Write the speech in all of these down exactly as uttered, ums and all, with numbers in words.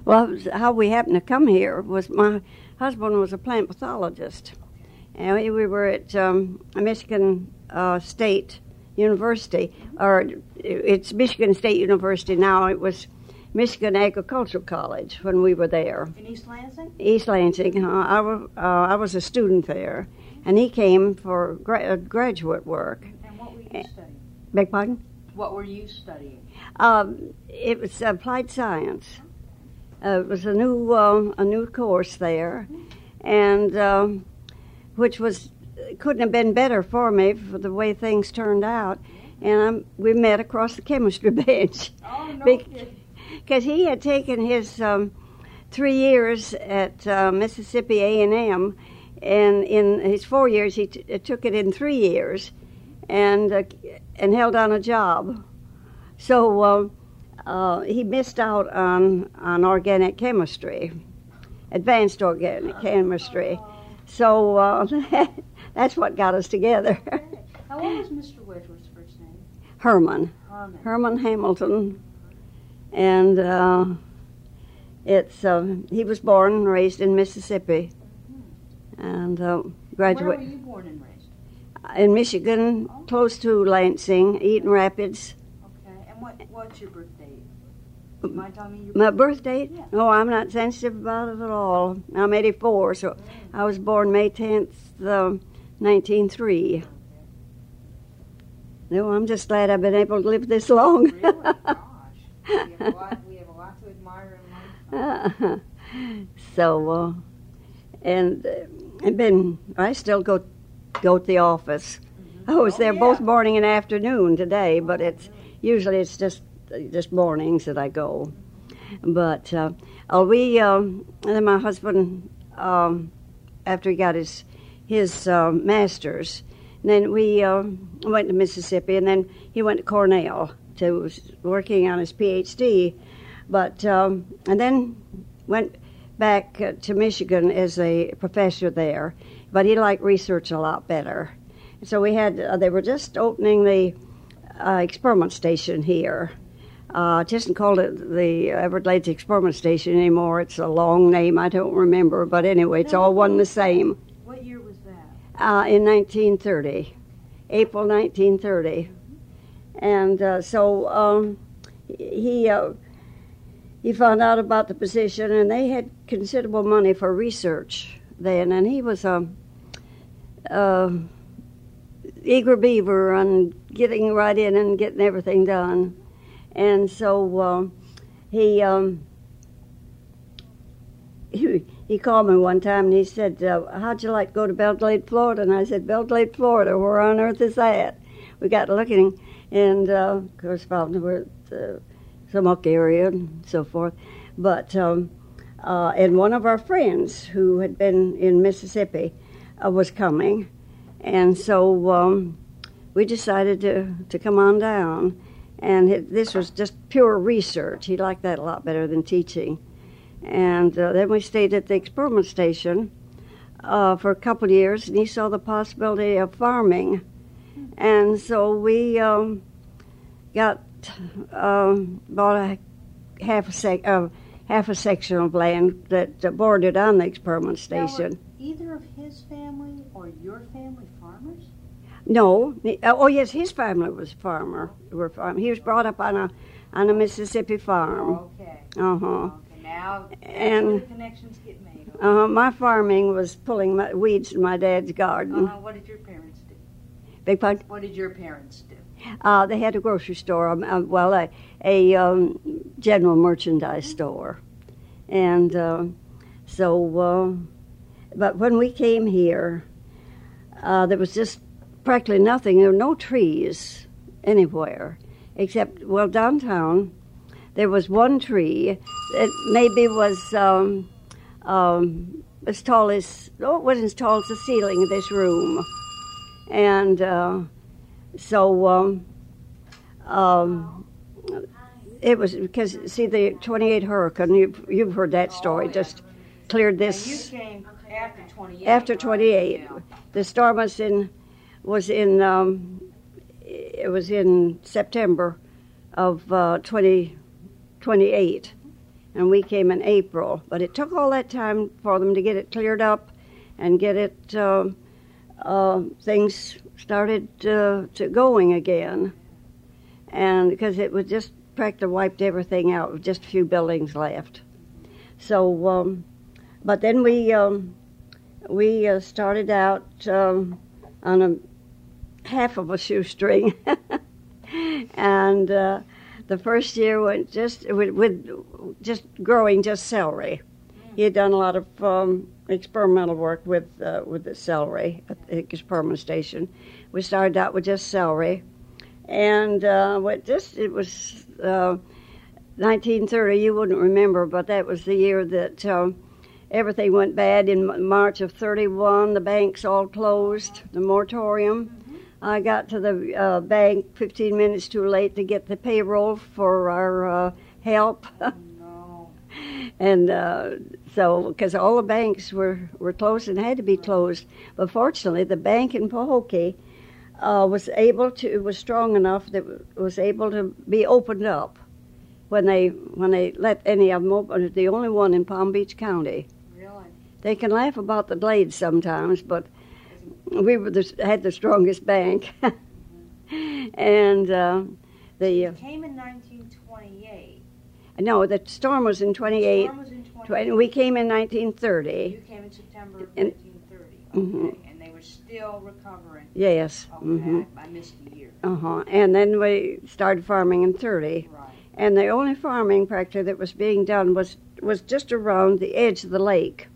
Well, how we happened to come here was my husband was a plant pathologist, and we, we were at um, Michigan uh, State University, or it's Michigan State University now. It was Michigan Agricultural College when we were there. In East Lansing? East Lansing. Uh, I, w- uh, I was a student there, and he came for gra- uh, graduate work. And what were you studying? Beg pardon? What were you studying? Um, it was applied science. Uh, it was a new uh, a new course there, and um, which was couldn't have been better for me for the way things turned out. And I'm, we met across the chemistry bench. Oh, no Because he had taken his um, three years at uh, Mississippi A and M, and in his four years he t- took it in three years, and uh, and held on a job. So uh, uh, he missed out on on organic chemistry, advanced organic chemistry. So uh, that's what got us together. Now, what was Mister Wedgeworth's first name? Herman. Herman. Herman Hamilton. And uh, it's uh, he was born and raised in Mississippi, and uh, graduate. Where were you born and raised? In Michigan, oh. Close to Lansing, Eaton Rapids. Okay, and what what's your birth date? You mind telling me your My birth date? Yeah. No, I'm not sensitive about it at all. I'm eighty-four, so mm. I was born May tenth, uh, nineteen oh three. No, I'm just glad I've been able to live this long. Really? We have a lot, we have a lot to admire in life. Uh, so, uh, and uh, and then I still go go to the office. Mm-hmm. I was oh, there yeah. both morning and afternoon today, but it's usually it's just just mornings that I go. But uh, uh, we um, and then my husband um, after he got his his uh, master's, and then we uh, went to Mississippi, and then he went to Cornell. To working on his P H D, but um, and then went back uh, to Michigan as a professor there. But he liked research a lot better, so we had uh, they were just opening the uh, experiment station here. Uh, just didn't call it the Everglades Experiment Station anymore. It's a long name I don't remember, but anyway, it's all one the same. What year was that? Uh, in nineteen thirty, April nineteen thirty. And uh, so um, he uh, he found out about the position, and they had considerable money for research then. And he was a, a eager beaver on getting right in and getting everything done. And so uh, he, um, he he called me one time and he said, uh, "How'd you like to go to Belglade, Florida?" And I said, "Belglade, Florida? Where on earth is that?" We got looking. And, uh, of course, probably we're at the Samoak area and so forth. But, um, uh, and one of our friends who had been in Mississippi uh, was coming. And so um, we decided to, to come on down. And it, this was just pure research. He liked that a lot better than teaching. And uh, then we stayed at the experiment station uh, for a couple of years, and he saw the possibility of farming. And so we um, got um, bought a half a sec uh, half a section of land that uh, bordered on the experiment station. Now, were either of his family or your family farmers? No. He, uh, oh yes, his family was farmer. Were farm. He was brought up on a on a Mississippi farm. Oh, okay. Uh huh. Okay. Now, and the connections get made. Okay. Uh huh. My farming was pulling my weeds in my dad's garden. Uh-huh. What did your parents do? Big pardon? What did your parents do? Uh, they had a grocery store, um, uh, well, a, a um, general merchandise store. And uh, so, uh, but when we came here, uh, there was just practically nothing. There were no trees anywhere, except, well, downtown, there was one tree that maybe was um, um, as tall as, oh, it wasn't as tall as the ceiling of this room. And uh, so um, um, it was because, see, the twenty-eight hurricane, you've, you've heard that story, oh, yeah. just cleared this. And you came after twenty-eight. After right? twenty-eight. Yeah. The storm was in, was in, um, it was in September of uh, twenty twenty-eight. and we came in April. But it took all that time for them to get it cleared up and get it uh, uh, things started uh, to going again. And because it was just practically wiped everything out, with just a few buildings left. So, um, but then we um, we uh, started out um, on a half of a shoestring, and uh, the first year went just with, with just growing just celery. He had done a lot of um, experimental work with uh, with the celery at the experiment station. We started out with just celery, and uh, what just it was uh, nineteen thirty. You wouldn't remember, but that was the year that um, everything went bad. In March of thirty-one, the banks all closed, the moratorium. Mm-hmm. I got to the uh, bank fifteen minutes too late to get the payroll for our uh, help. No. And uh, so, because all the banks were, were closed and had to be closed. But fortunately, the bank in Pahokee uh, was able to, was strong enough that it was able to be opened up when they when they let any of them open. It's the only one in Palm Beach County. Really? They can laugh about the Glades sometimes, but we were the, had the strongest bank. And uh, the... Uh, It came in nineteen twenty-eight. No, the storm was in twenty-eight. The storm was in twenty-eight. twenty, we came in nineteen thirty. You came in September of And- nineteen thirty. Okay. Mhm. And they were still recovering. Yes. Okay. hmm I, I missed a year. Uh-huh. And then we started farming in thirty. Right. And the only farming practically that was being done was, was just around the edge of the lake.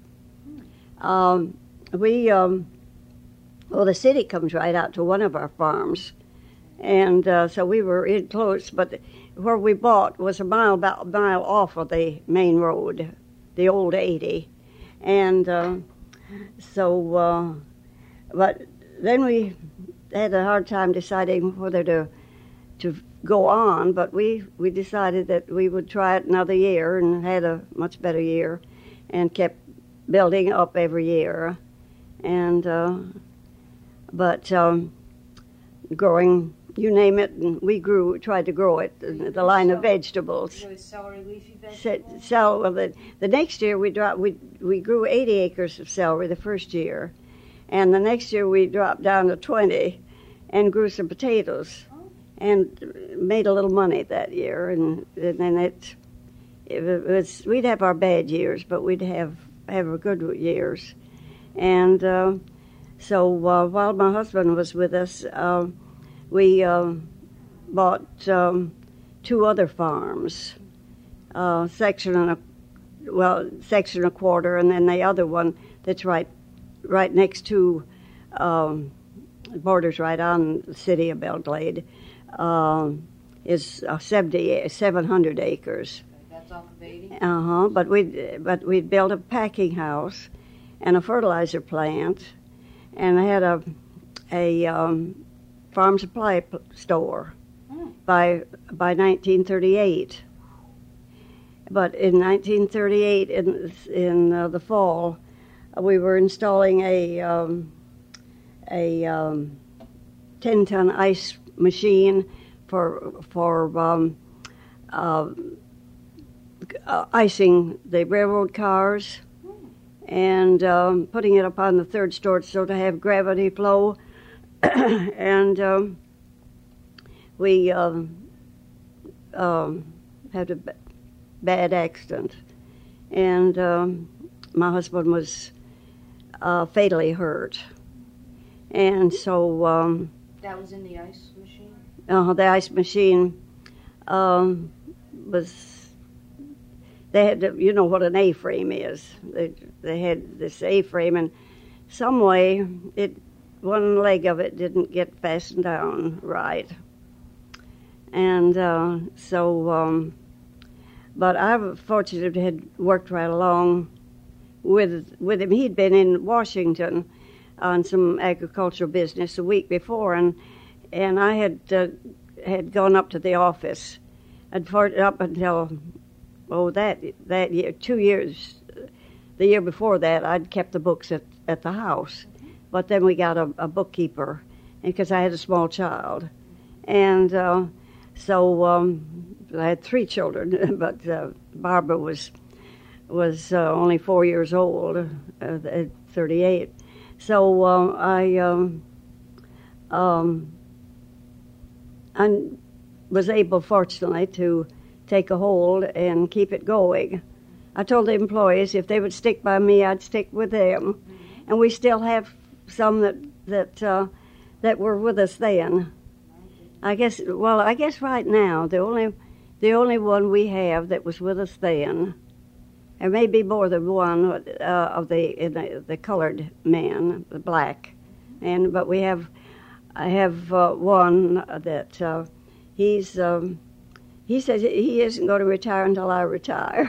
Um, we, um, well, the city comes right out to one of our farms. And uh, so we were in close, but where we bought was a mile, about a mile off of the main road, the old eighty. And uh, so, uh, but then we had a hard time deciding whether to to go on, but we, we decided that we would try it another year and had a much better year and kept building up every year. And, uh, but um, growing, you name it, and we grew, tried to grow it, the, the line of vegetables. Really celery, leafy So, vegetables? so well, the, the next year we dropped, we, we grew eighty acres of celery the first year. And the next year we dropped down to twenty and grew some potatoes. And made a little money that year, and, and then it, it was, we'd have our bad years, but we'd have have our good years. And uh, so uh, while my husband was with us, uh, we uh, bought um, two other farms, uh, section and a well, section and a quarter, and then the other one that's right right next to um, borders right on the city of Belle Glade. Um, is uh, seventy, seven hundred acres. That's off of eighty? Uh-huh, but we'd, but we'd built a packing house and a fertilizer plant, and I had a, a um, farm supply p- store Mm. by, by nineteen thirty-eight. But in nineteen thirty-eight, in, in uh, the fall, uh, we were installing a, um, a um, ten-ton ice machine for for um, uh, uh, icing the railroad cars and um, putting it up on the third story so to have gravity flow. And um, we um, um, had a b- bad accident, and um, my husband was uh, fatally hurt, and so. Um, That was in the ice machine? Uh, the ice machine um, was, they had, to, you know what an A-frame is. They, they had this A-frame, and some way, it, one leg of it didn't get fastened down right. And uh, so, um, but I was fortunate to had worked right along with, with him. He'd been in Washington on some agricultural business a week before, and and I had uh, had gone up to the office, and for up until oh that that year, two years, the year before that, I'd kept the books at, at the house, but then we got a, a bookkeeper, because I had a small child, and uh, so um, I had three children, but uh, Barbara was was uh, only four years old uh, at thirty-eight. So uh, I um, um, I was able, fortunately, to take a hold and keep it going. I told the employees if they would stick by me, I'd stick with them, mm-hmm. and we still have some that that uh, that were with us then. I guess. Well, I guess right now the only the only one we have that was with us then. There may be more than one uh, of the, the the colored man, the black, and but we have I have uh, one that uh, he's um, he says he isn't going to retire until I retire.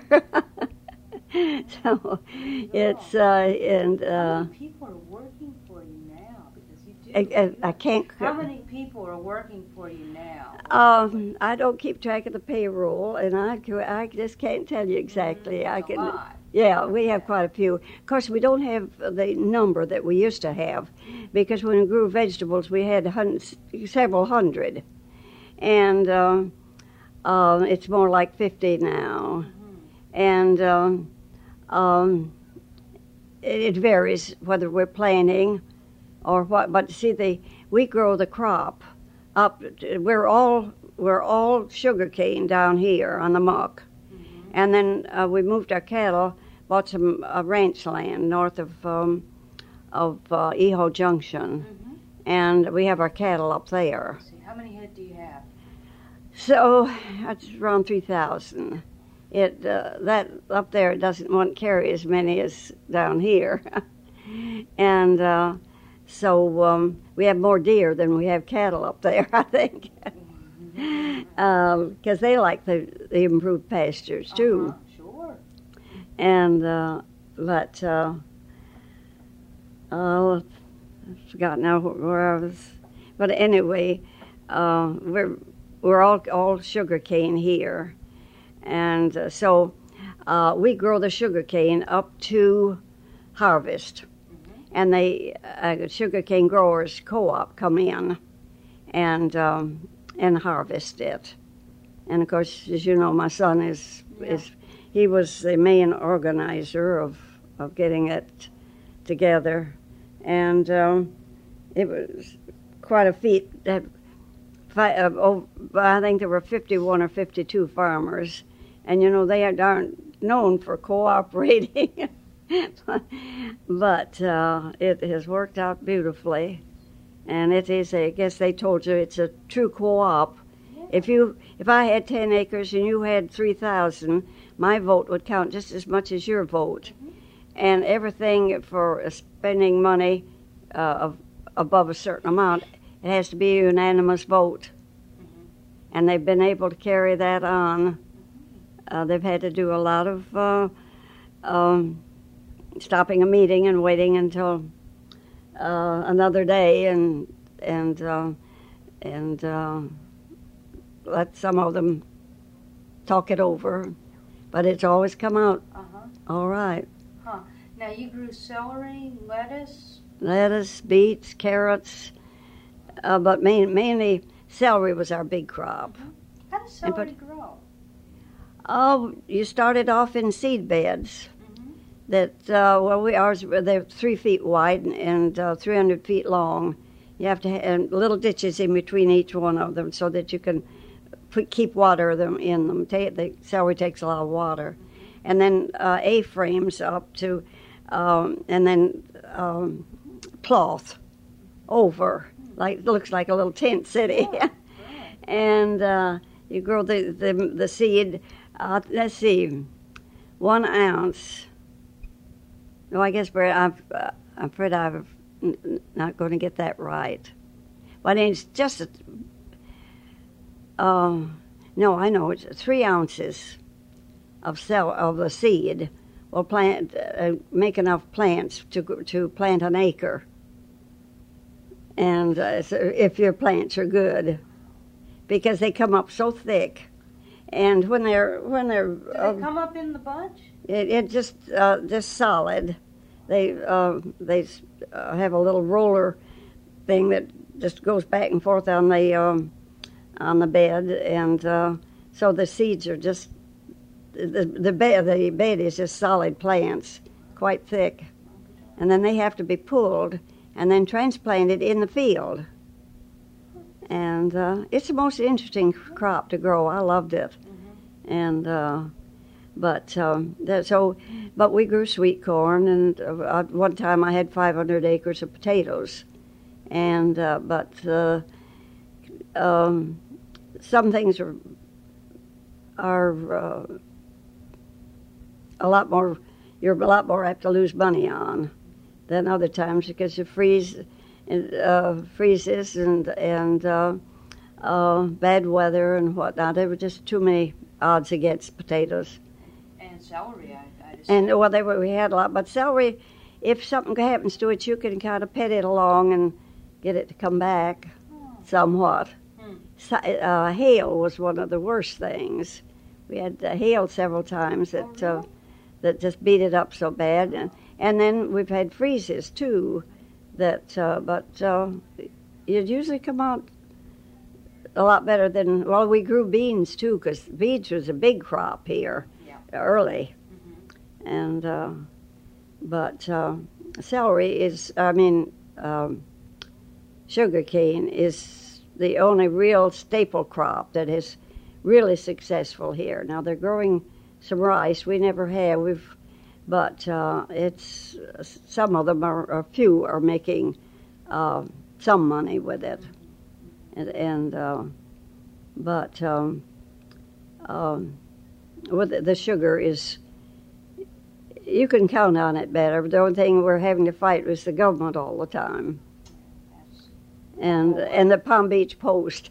So it's uh, and uh, how many people are working for you now? Because you do. I, I, I can't. How many people are working for you now? Um, I don't keep track of the payroll, and I I just can't tell you exactly. Mm-hmm. I can. A lot. Yeah, we have quite a few. Of course, we don't have the number that we used to have, because when we grew vegetables, we had hundreds, several hundred, and uh, uh, it's more like fifty now, mm-hmm. and. Um, Um, it, it varies whether we're planting or what. But see, the we grow the crop up. We're all we're all sugar cane down here on the muck, mm-hmm. and then uh, we moved our cattle, bought some uh, ranch land north of um, of uh, Eho Junction, mm-hmm. and we have our cattle up there. See, how many head do you have? So that's around three thousand. It uh, that up there doesn't want to carry as many as down here, and uh, so um, we have more deer than we have cattle up there, I think, because um, they like the, the improved pastures too. Uh-huh, sure. And uh, but uh, oh, I forgot now where I was. But anyway, uh, we're we're all all sugar cane here. And uh, so uh, we grow the sugar cane up to harvest. Mm-hmm. And the uh, sugar cane growers co-op come in and um, and harvest it. And of course, as you know, my son is yeah. is he was the main organizer of of getting it together, and um, it was quite a feat. That uh, oh, I think there were fifty-one or fifty-two farmers. And, you know, they aren't known for cooperating. But uh, it has worked out beautifully. And it is, a, I guess they told you, it's a true co-op. Yeah. If you, if I had ten acres and you had three thousand, my vote would count just as much as your vote. Mm-hmm. And everything for spending money uh, of, above a certain amount, it has to be a unanimous vote. Mm-hmm. And they've been able to carry that on. Uh, they've had to do a lot of uh, um, stopping a meeting and waiting until uh, another day, and and uh, and uh, let some of them talk it over. But it's always come out uh-huh. all right. Huh. Now you grew celery, lettuce, lettuce, beets, carrots, uh, but main, mainly celery was our big crop. Mm-hmm. How does celery but, grow? Oh, you started off in seed beds. Mm-hmm. That uh, well, we ours they're three feet wide and uh, three hundred feet long. You have to have and little ditches in between each one of them so that you can put, keep water them in them. The celery takes a lot of water, mm-hmm. and then uh, A-frames up to, um, and then um, cloth over, mm-hmm. like looks like a little tent city, yeah. Right. and uh, you grow the the, the seed. Uh, let's see, one ounce. No, I guess Brett, I'm, uh, I'm afraid I'm n- not going to get that right. But it's just, a, uh, no, I know, it's three ounces of cell of the seed will plant, uh, make enough plants to to plant an acre. And uh, so if your plants are good, because they come up so thick. And when they're when they're do they uh, come up in the bunch? It, it just uh, just solid. They uh, they uh, have a little roller thing that just goes back and forth on the um, on the bed, and uh, So the seeds are just, the, the, bed, the bed is just solid plants, quite thick. And then they have to be pulled and then transplanted in the field. And uh, it's the most interesting crop to grow. I loved it. Mm-hmm. And uh, but um, that, so, but we grew sweet corn, and uh, at one time I had five hundred acres of potatoes. And uh, but uh, um, some things are are uh, a lot more. You're a lot more apt to lose money on than other times because you freeze. And, uh, freezes and and uh, uh, bad weather and whatnot. There were just too many odds against potatoes. And celery, I, I just And well, they were, we had a lot, but celery, if something happens to it, you can kind of pet it along and get it to come back oh. somewhat. Hmm. So, uh, hail was one of the worst things. We had uh, hail several times that oh, really? uh, that just beat it up so bad, and and then we've had freezes too. That, uh, but uh, it usually come out a lot better than, well, we grew beans too, because beans was a big crop here yeah. early. Mm-hmm. And, uh, but uh, celery is, I mean, um, sugar cane is the only real staple crop that is really successful here. Now, they're growing some rice. We never have. We've But uh, it's some of them are, a few are making uh, some money with it, and, and uh, but um, um, with the, the sugar is you can count on it better. The only thing we're having to fight is the government all the time, and and the Palm Beach Post.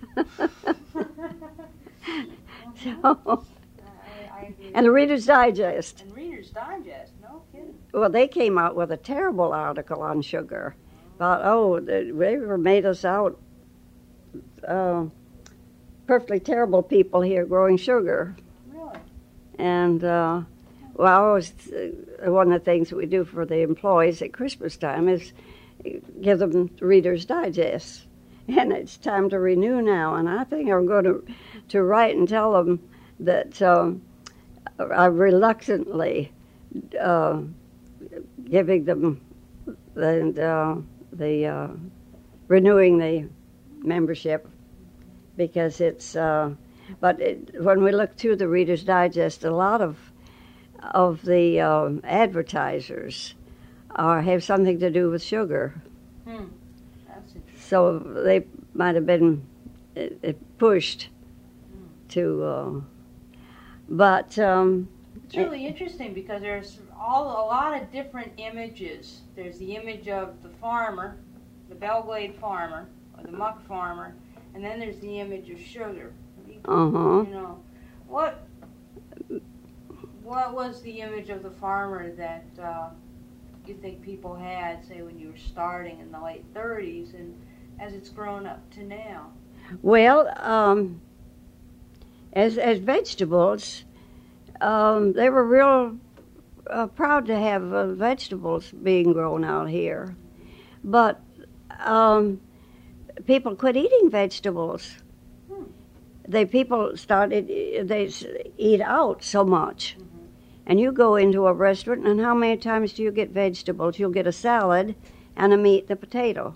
so. And the Reader's Digest. And Reader's Digest, no kidding. Well, they came out with a terrible article on sugar. About, oh, they were made us out uh, perfectly terrible people here growing sugar. Really? And, uh, well, always, uh, one of the things that we do for the employees at Christmas time is give them Reader's Digest. And it's time to renew now. And I think I'm going to, to write and tell them that... Um, I reluctantly uh, giving them the, uh, the uh, renewing the membership because it's. Uh, but it, when we look through the Reader's Digest, a lot of of the uh, advertisers are have something to do with sugar. Hmm. That's interesting. So they might have been it, it pushed hmm. to. Uh, But um, it's really interesting because there's all a lot of different images. There's the image of the farmer, the Belglade farmer, or the muck farmer, and then there's the image of sugar. Uh huh. You know, what what was the image of the farmer that uh, you think people had, say, when you were starting in the late thirties, and as it's grown up to now? Well. Um, As as vegetables, um, they were real uh, proud to have uh, vegetables being grown out here, but um, people quit eating vegetables. Hmm. They people started they eat out so much, mm-hmm. and you go into a restaurant, and how many times do you get vegetables? You'll get a salad and a meat and a potato,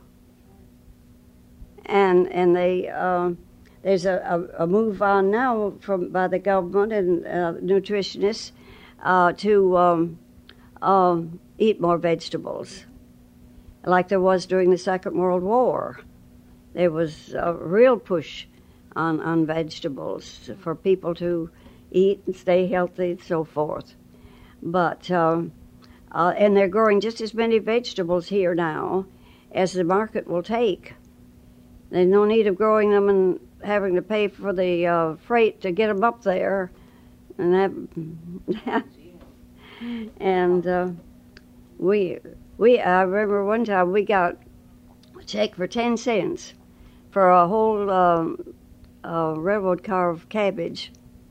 and and they. Um, There's a, a, a move on now from by the government and uh, nutritionists uh, to um, um, eat more vegetables, like there was during the Second World War. There was a real push on, on vegetables for people to eat and stay healthy and so forth. But um, uh, and they're growing just as many vegetables here now as the market will take. There's no need of growing them and having to pay for the uh, freight to get them up there, and that, and uh, we we I remember one time we got a check for ten cents for a whole um, uh, railroad car of cabbage,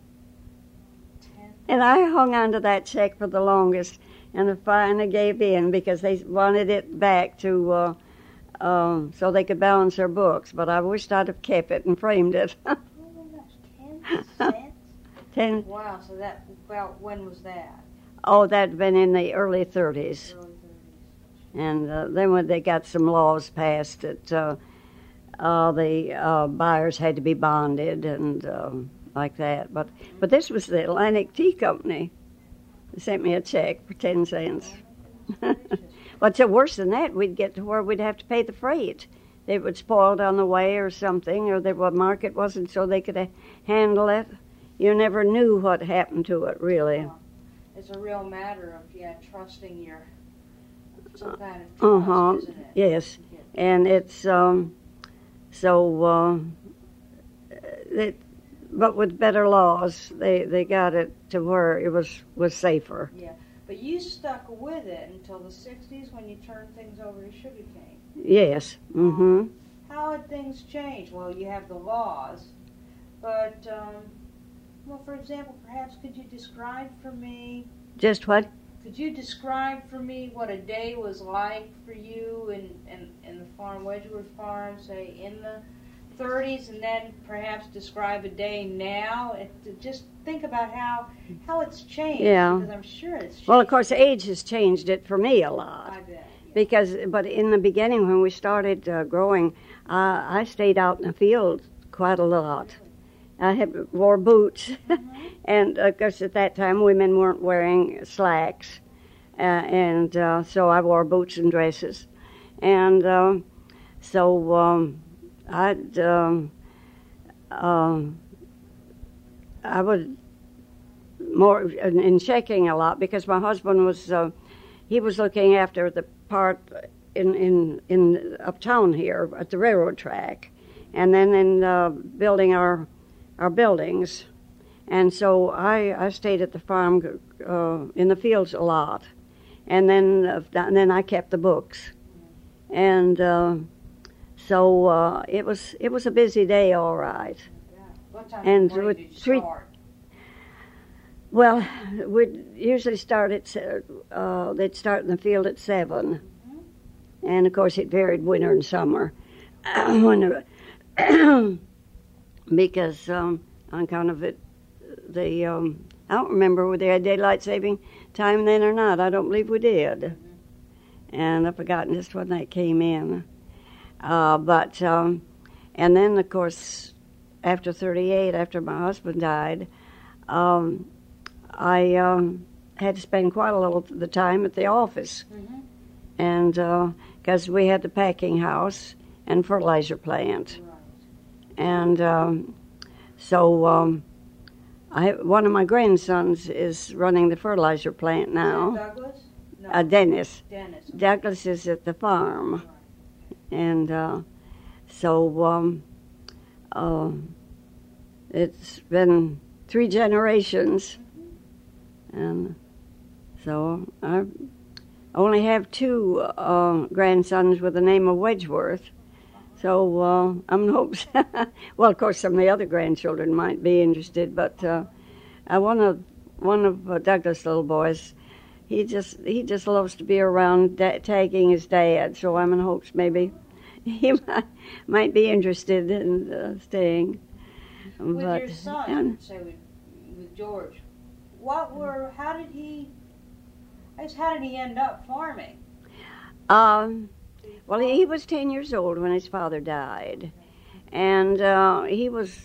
and I hung on to that check for the longest, and I finally gave in because they wanted it back to. Uh, Um, so they could balance their books, but I wished I'd have kept it and framed it. Oh my gosh, ten cents? Ten. Wow, so that, about when was that? Oh, that'd been in the early thirties. Early thirties. And uh, then when they got some laws passed that uh, uh, the uh, buyers had to be bonded and um, like that. But but this was the Atlantic Tea Company. They sent me a check for ten cents. But so worse than that, we'd get to where we'd have to pay the freight. They would spoil it on the way or something, or the market wasn't so they could uh, handle it. You never knew what happened to it, really. Well, it's a real matter of, yeah, trusting your, some kind of trust, Uh-huh, isn't it? yes. And it's, um, so, uh, it, but with better laws, they, they got it to where it was, was safer. Yeah, but you stuck with it until the sixties when you turned things over to sugarcane. Yes, mm-hmm. How had things changed? Well, you have the laws, but, um, well, for example, perhaps could you describe for me, Just what? could you describe for me what a day was like for you in, in, in the farm, Wedgeworth Farm, say, in the thirties, and then perhaps describe a day now? And to just think about how how it's changed. Yeah. Because I'm sure it's changed. Well, of course, age has changed it for me a lot. I bet. Yeah. Because, but in the beginning, when we started uh, growing, uh, I stayed out in the field quite a lot. I had, wore boots, Mm-hmm. and of course at that time women weren't wearing slacks, uh, and uh, so I wore boots and dresses, and uh, so um, I'd um, um, I would more in, in checking a lot because my husband was uh, he was looking after the part in in in uptown here at the railroad track, and then in uh, building our our buildings, and so I, I stayed at the farm uh, in the fields a lot, and then uh, and then I kept the books, and uh, so uh, it was it was a busy day, all right. Yeah. What time And of morning with did you three- start? Well, we'd usually start at se- uh, they'd start in the field at seven, and of course it varied winter and summer, when because um, on account of it, the um, I don't remember whether they had daylight saving time then or not. I don't believe we did, mm-hmm. and I've forgotten just when that came in. Uh, but um, and then of course, after thirty-eight, after my husband died, um, I um, had to spend quite a little of the time at the office, Mm-hmm. and because uh, we had the packing house and fertilizer plant. Right. And um, so um, I, one of my grandsons is running the fertilizer plant Is now. that Douglas? No. Uh, Dennis. Dennis. Douglas is at the farm. Right. And uh, so um, uh, it's been three generations. And so I only have two uh, grandsons with the name of Wedgeworth. So uh, I'm in hopes. Well, of course, some of the other grandchildren might be interested, but uh, I one of one of uh, Douglas' little boys, he just he just loves to be around da- tagging his dad. So I'm in hopes maybe he might, might be interested in uh, staying. With but, your son, and- say with, with George, what were? How did he? I guess how did he end up farming? Um, well, he, he was ten years old when his father died, and uh, he was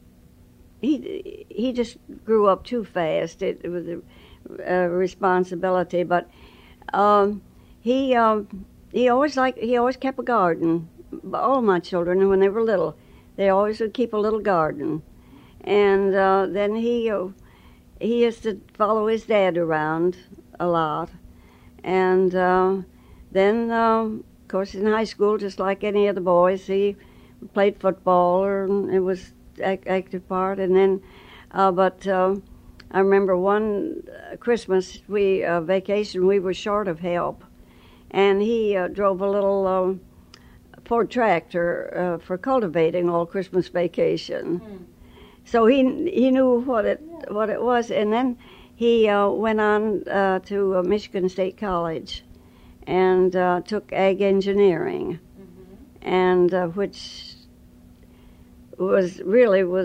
he he just grew up too fast. It, it was a, a responsibility, but um, he um, he always liked he always kept a garden. All my children, when they were little, they always would keep a little garden, and uh, then he uh, he used to follow his dad around a lot, and uh, then. Um, Of course, in high school, just like any of the boys, he played football, or it was ac- active part. And then, uh, but uh, I remember one uh, Christmas we uh, vacation, we were short of help, and he uh, drove a little uh, Ford tractor uh, for cultivating all Christmas vacation. Hmm. So he he knew what it what it was, and then he uh, went on uh, to uh, Michigan State College. And uh, took ag engineering, Mm-hmm. and uh, which was really was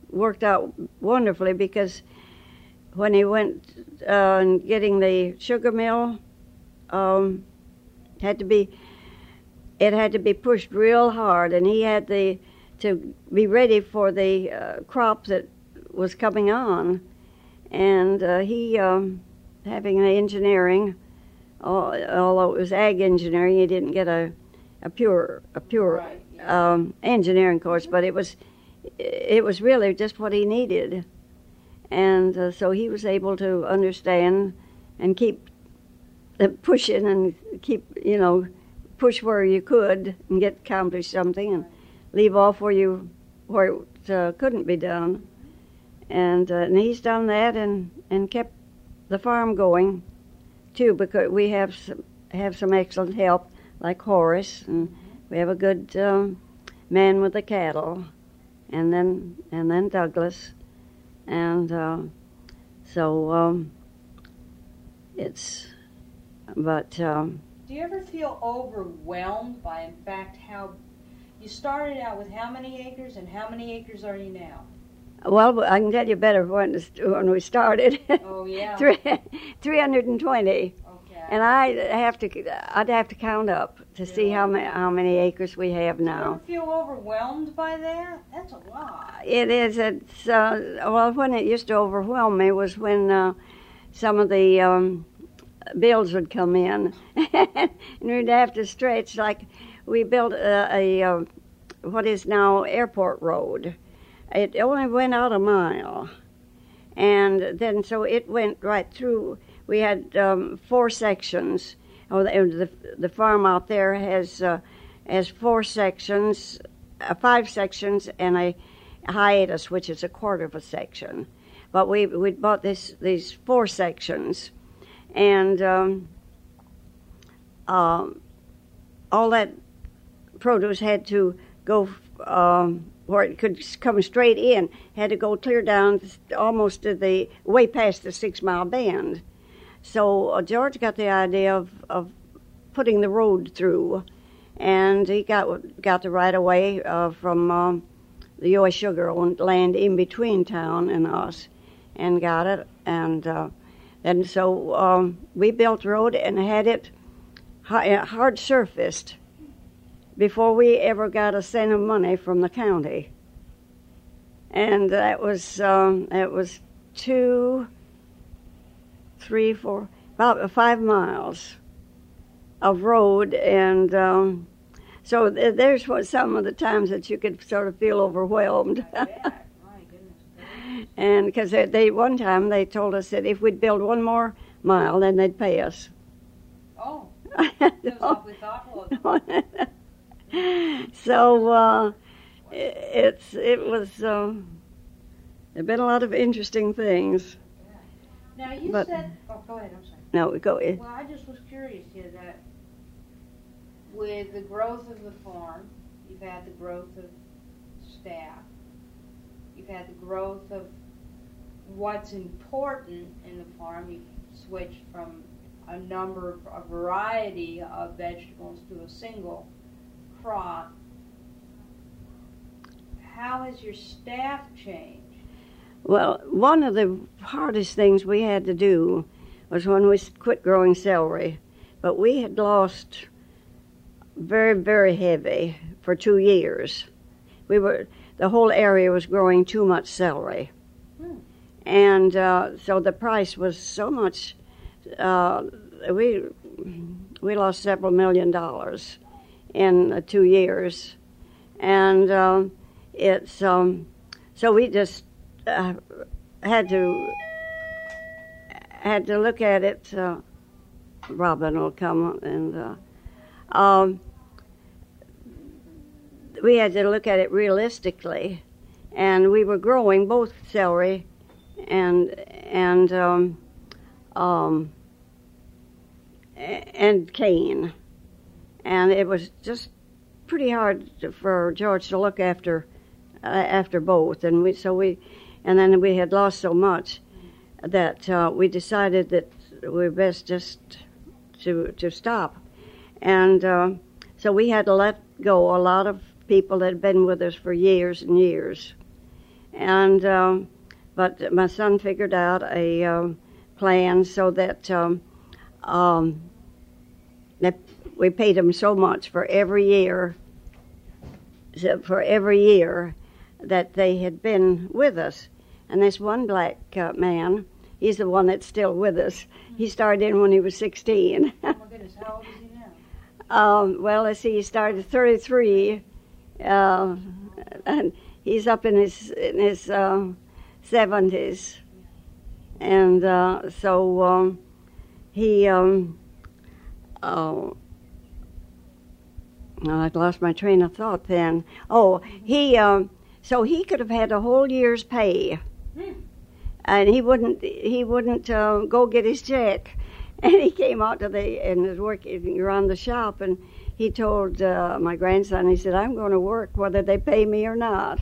worked out wonderfully because when he went uh, getting the sugar mill, um, had to be it had to be pushed real hard, and he had the to be ready for the uh, crop that was coming on, and uh, he um, having the engineering, although it was ag engineering, he didn't get a a pure a pure Right, yeah. um, engineering course, but it was it was really just what he needed, and uh, so he was able to understand and keep uh, pushing and keep you know push where you could and get accomplish something and leave off where you where it uh, couldn't be done, and uh, and he's done that and and kept the farm going too, because we have some, have some excellent help like Horace, and we have a good um, man with the cattle, and then and then Douglas, and uh, so um, it's but um, Do you ever feel overwhelmed by, in fact, how you started out with how many acres and how many acres are you now? well, I can tell you better when when we started. Oh, yeah. Three, three hundred and twenty. Okay. And I have to, I'd have to count up to see how many how many acres we have Do you now. ever feel overwhelmed by that? That's a lot. It is. It's uh, well, when it used to overwhelm me was when uh, some of the um, bills would come in, and we'd have to stretch. Like we built a, a uh, what is now Airport Road. It only went out a mile, and then so it went right through. We had um, four sections. Oh, the, the the farm out there has uh, has four sections, uh, five sections, and a hiatus, which is a quarter of a section. But we we bought this these four sections, and um, um, all that produce had to go um, where it could come straight in. Had to go clear down almost to the way past the Six Mile Bend. So uh, George got the idea of, of putting the road through, and he got got the right of way uh, from um, the U S Sugar owned land in between town and us, and got it. And uh, and so um, we built the road and had it hard surfaced before we ever got a cent of money from the county. And that was um, that was two. three, four, about five miles of road, and um, so th- there's what some of the times that you could sort of feel overwhelmed. I bet. My goodness. And because they, they one time they told us that if we'd build one more mile, then they'd pay us. Oh, that's awfully thoughtful of them. So uh, it, it's it was um, there've been a lot of interesting things. Now, you But- said, oh, go ahead, I'm sorry. No, we go. Well, I just was curious here that with the growth of the farm, you've had the growth of staff, you've had the growth of what's important in the farm. You've switched from a number, of, a variety of vegetables to a single crop. How has your staff changed? Well, one of the hardest things we had to do was when we quit growing celery. But we had lost very, very heavy for two years. We were the whole area was growing too much celery, Hmm. and uh, so the price was so much. Uh, we we lost several million dollars in uh, two years, and uh, it's um, so we just. Uh, had to had to look at it. Uh, Robin will come and uh, um, we had to look at it realistically, and we were growing both celery and and um, um, and cane, and it was just pretty hard for George to look after uh, after both, and we so we. And then we had lost so much that uh, we decided that we were best just to to stop. And uh, so we had to let go a lot of people that had been with us for years and years. and um, but my son figured out a um, plan so that um, um, that we paid him so much for every year, for every year that they had been with us. And this one black uh, man, he's the one that's still with us. He started in when he was sixteen. Oh my goodness, how old is he now? Um, well, let's see, he started at thirty-three, uh, and he's up in his in his uh, seventies, and uh, so um, he. Um, oh, I'd lost my train of thought then. Oh, he. Um, so he could have had a whole year's pay, hmm. and he wouldn't. He wouldn't uh, go get his check. And he came out to the and was working around the shop, and he told uh, my grandson, he said, "I'm going to work whether they pay me or not."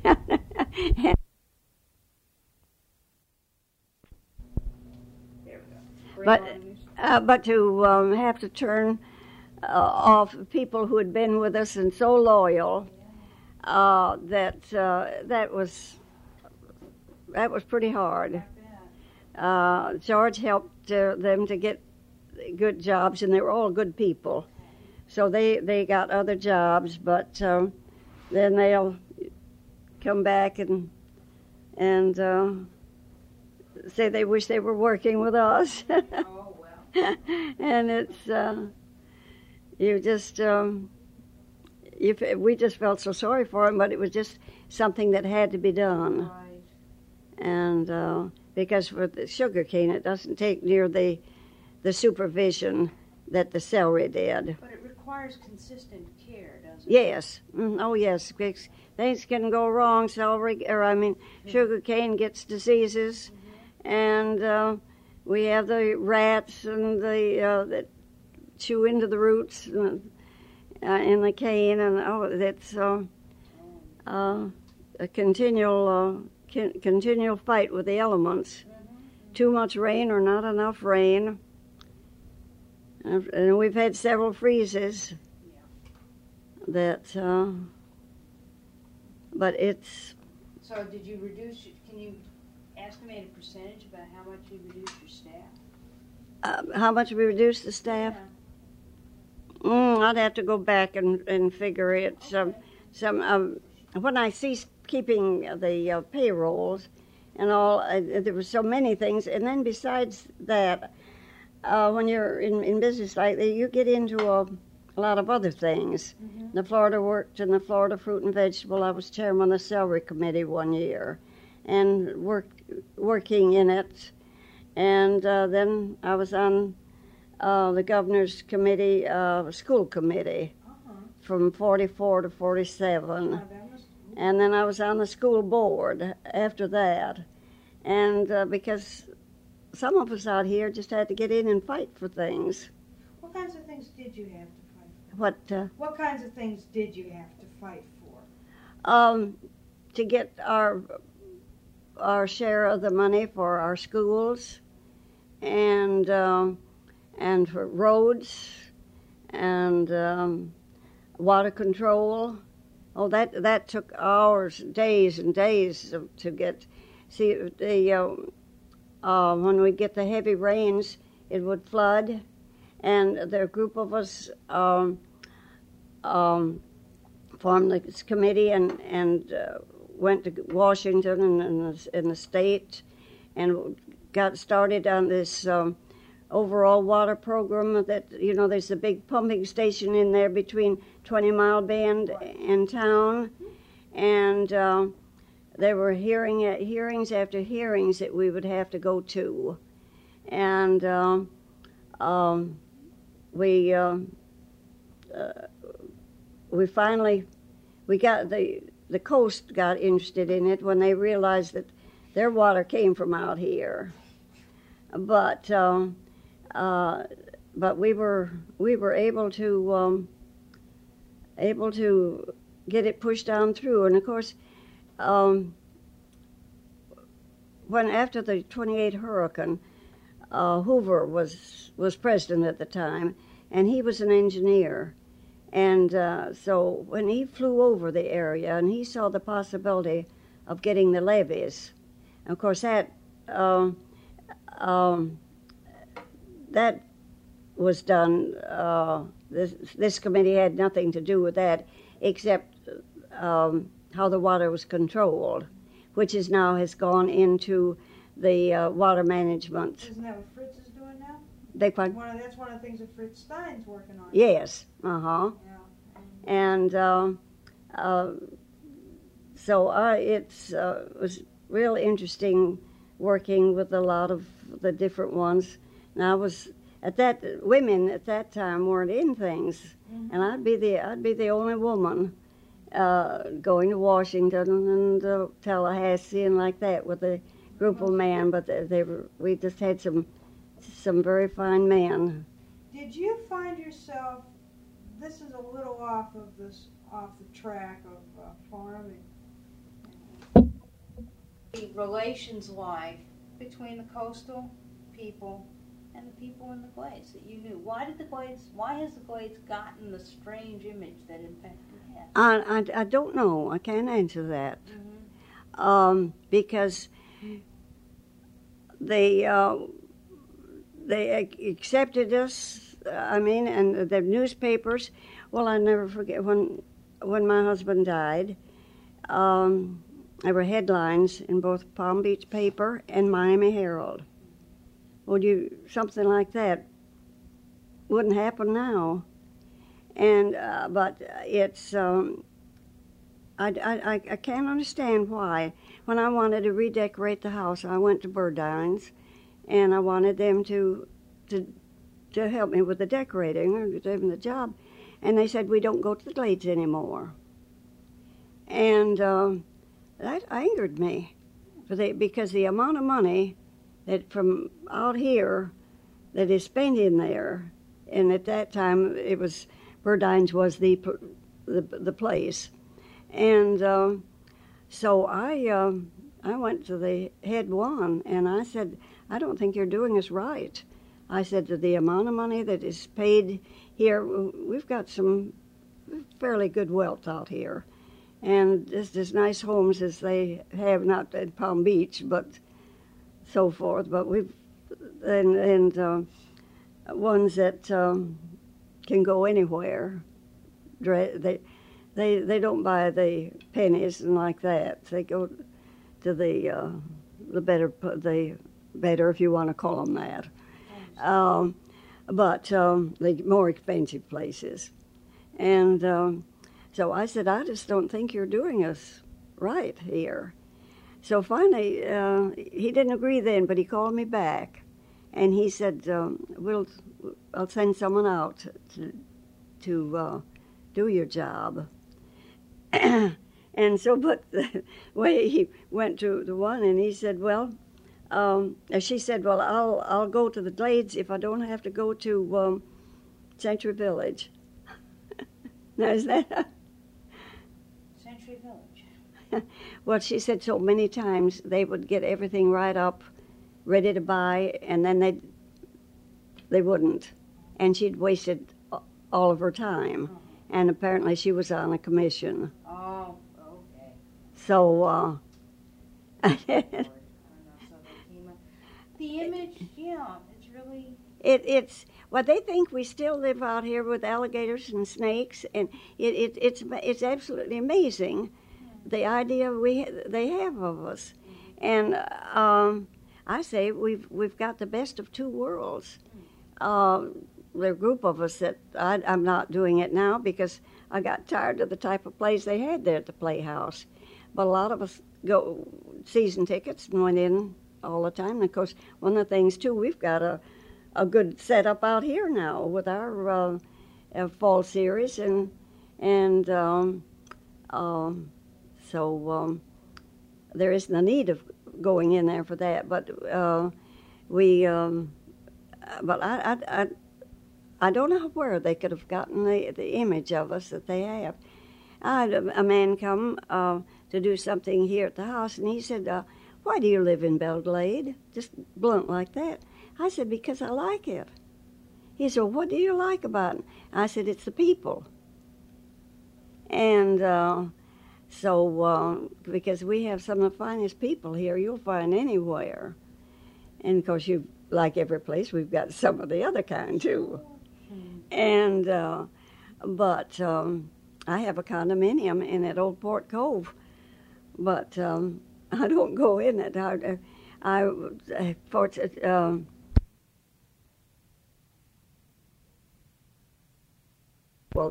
But uh, but to um, have to turn uh, off people who had been with us and so loyal, uh, that uh, that was that was pretty hard. Uh, George helped uh, them to get good jobs, and they were all good people. So they, they got other jobs, but um, then they'll come back and and uh, say they wish they were working with us. Oh, well. And it's uh, you just um, you, we just felt so sorry for them, but it was just something that had to be done. Right. And uh, because with the sugar cane, it doesn't take near the the supervision that the celery did. But it requires consistent care, doesn't it? Yes. Mm, oh, yes. Things can go wrong. Celery, or I mean, mm-hmm. sugar cane gets diseases, mm-hmm. and uh, we have the rats and the uh, that chew into the roots and, uh, in the cane, and oh, that's uh, uh, a continual. Uh, continual fight with the elements. Mm-hmm. Too much rain or not enough rain. And we've had several freezes. Yeah. That, uh, but it's... So did you reduce, can you estimate a percentage about how much you reduced your staff? Uh, how much we reduced the staff? Yeah. Mm, I'd have to go back and, and figure it. Okay. Some, some, um, when I ceased keeping the uh, payrolls and all, uh, there were so many things. And then besides that, uh, when you're in, in business like that, you get into a, a lot of other things. Mm-hmm. The Florida worked in the Florida Fruit and Vegetable. I was chairman of the Celery Committee one year and worked working in it. And uh, then I was on uh, the Governor's Committee, uh, School Committee, uh-huh. from forty-four to forty-seven. Uh-huh. And then I was on the school board after that. And uh, because some of us out here just had to get in and fight for things. What kinds of things did you have to fight for? What? Uh, what kinds of things did you have to fight for? Um, to get our our share of the money for our schools, and um, and for roads, and um, water control. Oh, that that took hours, days, and days to, to get. See, the uh, uh, when we get the heavy rains, it would flood, and the group of us um, um, formed this committee and and uh, went to Washington and, and the, in the state, and got started on this um, overall water program. That you know, there's a big pumping station in there between Twenty Mile Bend and town, and uh, there were hearing hearings after hearings that we would have to go to, and uh, um, we uh, uh, we finally we got the the coast got interested in it when they realized that their water came from out here, but uh, uh, but we were we were able to. Um, able to get it pushed down through. And of course, um, when after the twenty-eight hurricane, uh, Hoover was was president at the time, and he was an engineer. And uh, so when he flew over the area and he saw the possibility of getting the levies. Of course, that um, um, that was done. Uh, this, this committee had nothing to do with that, except um, how the water was controlled, which is now has gone into the uh, water management. Isn't that what Fritz is doing now? They quite, One of, that's one of the things that Fritz Stein's working on. yes, uh huh. Yeah. And uh, uh, so I, it's uh, was real interesting working with a lot of the different ones. And I was at that women at that time weren't in things, mm-hmm. and I'd be the I'd be the only woman uh, going to Washington and uh, Tallahassee and like that with a group of men. But they, they were we just had some some very fine men. Did you find yourself? This is a little off of this off the track of uh, farming. The relations like between the coastal people and the people in the Glades that you knew. Why did the Glades? Why has the Glades gotten the strange image that in fact it has? I, I, I don't know. I can't answer that. Mm-hmm. Um, because they uh, they accepted us. I mean, and the newspapers. Well, I never forget when when my husband died. Um, there were headlines in both Palm Beach paper and Miami Herald. Would you something like that wouldn't happen now? And uh, but it's um, I, I I can't understand why. When I wanted to redecorate the house, I went to Burdines, and I wanted them to to to help me with the decorating or to give them the job, and they said we don't go to the Glades anymore. And um, that angered me, they, because the amount of money that from out here that is spent in there, and at that time it was Burdines was the the, the place, and um, so I um, I went to the head one and I said, I don't think you're doing us right. I said, the amount of money that is paid here, we've got some fairly good wealth out here. And just as nice homes as they have, not at Palm Beach, but so forth. But we've, and, and uh, ones that um, can go anywhere. They, they, they don't buy the pennies and like that. They go to the, uh, the better, the better, if you want to call them that. Um, but um, the more expensive places. And um, so I said, I just don't think you're doing us right here. So finally, uh, he didn't agree then, but he called me back, and he said, um, "We'll, I'll send someone out to to uh, do your job." And so, but the way he went to the one, and he said, "Well," um, and she said, "Well, I'll I'll go to the Glades if I don't have to go to um, Century Village." Now is that? Century Village. Well, she said so many times they would get everything right up, ready to buy, and then they they wouldn't, and she'd wasted all of her time, oh. And apparently she was on a commission. Oh, okay. So, uh, the image, yeah, it's really. It it's well, they think we still live out here with alligators and snakes, and it, it it's it's absolutely amazing. The idea we they have of us, and um, I say we've we've got the best of two worlds. Uh, there are a group of us that I, I'm not doing it now because I got tired of the type of plays they had there at the Playhouse. But a lot of us go season tickets and went in all the time. And of course, one of the things too, we've got a a good setup out here now with our uh, uh, fall series and and. Um, um, So um, there isn't a need of going in there for that. But uh, we, um, but I, I, I, I don't know where they could have gotten the, the image of us that they have. I had a, a man come uh, to do something here at the house, and he said, uh, "Why do you live in Belle Glade?" Just blunt like that. I said, "Because I like it." He said, "Well, what do you like about it?" I said, "It's the people." And. Uh, So, uh, because we have some of the finest people here you'll find anywhere. And of course, you like every place, we've got some of the other kind too. And, uh, but um, I have a condominium in at Old Port Cove, but um, I don't go in it. I, I, I for, um, well,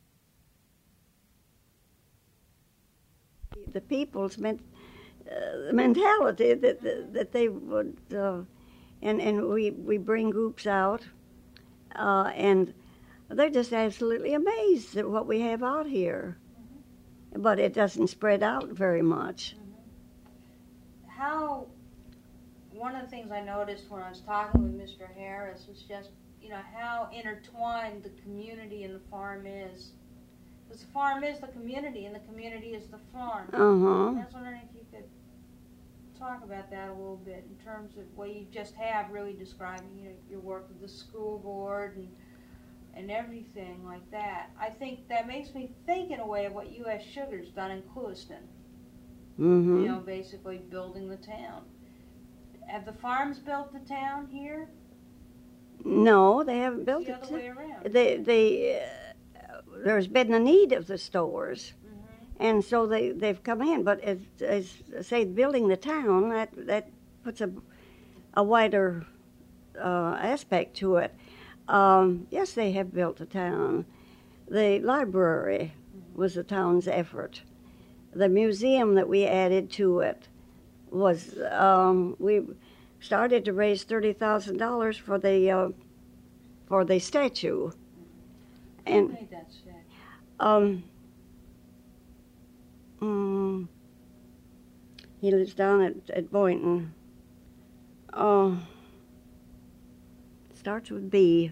the people's men, uh, mentality that that they would, uh, and and we we bring groups out, uh, and they're just absolutely amazed at what we have out here, mm-hmm. but it doesn't spread out very much. Mm-hmm. How one of the things I noticed when I was talking with Mister Harris was just you know how intertwined the community and the farm is. Because the farm is the community, and the community is the farm. Uh-huh. I was wondering if you could talk about that a little bit in terms of what you just have really describing you know, your work with the school board and and everything like that. I think that makes me think in a way of what U S Sugar's done in Clewiston. Mm-hmm. You know, basically building the town. Have the farms built the town here? No, they haven't built the it. It's the other way around. They, they, uh, there's been a need of the stores, mm-hmm. and so they, they've come in. But as, as say, building the town, that that puts a, a wider uh, aspect to it. Um, yes, they have built a town. The library mm-hmm. was the town's effort. The museum that we added to it was, um, we started to raise thirty thousand dollars for the uh, for the statue. And Who made that statue? Um, mm, he lives down at, at Boynton. Oh, starts with B.